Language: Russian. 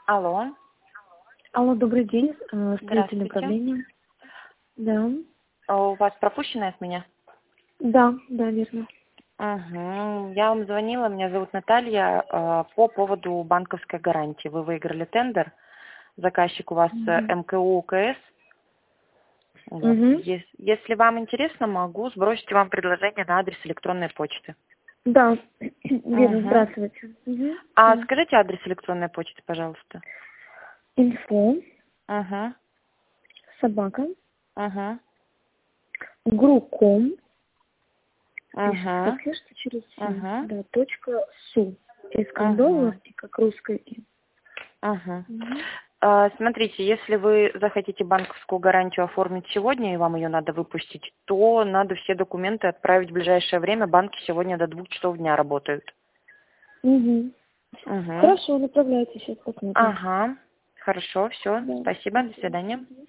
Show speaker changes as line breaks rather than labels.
Алло,
Алло, добрый день, строительное
здравствуйте.
управление. Да,
У вас пропущено от меня?
да, верно.
Угу. Я вам звонила, меня зовут Наталья, по поводу банковской гарантии. Вы выиграли тендер, заказчик у вас
Мгм.
МКУ УКС. Вот.
Мгм.
Если вам интересно, могу сбросить вам предложение на адрес электронной почты.
Да, верно,
Угу.
здравствуйте. Мгм.
А
Да.
скажите адрес электронной почты, пожалуйста.
Инфо,
Угу.
собака,
Угу.
груком, пишется,
Угу.
как пишется через си,
Угу.
да, точка су. С как доллар
Угу.
и как русское и.
Ага.
Мгм.
Смотрите, если вы захотите банковскую гарантию оформить сегодня, и вам ее надо выпустить, то надо все документы отправить в ближайшее время. Банки сегодня до 2 часов дня работают.
Мгм.
Угу.
Хорошо, направляйте, сейчас посмотрим.
Ага. Хорошо, все.
Да,
Спасибо. До
спасибо.
свидания.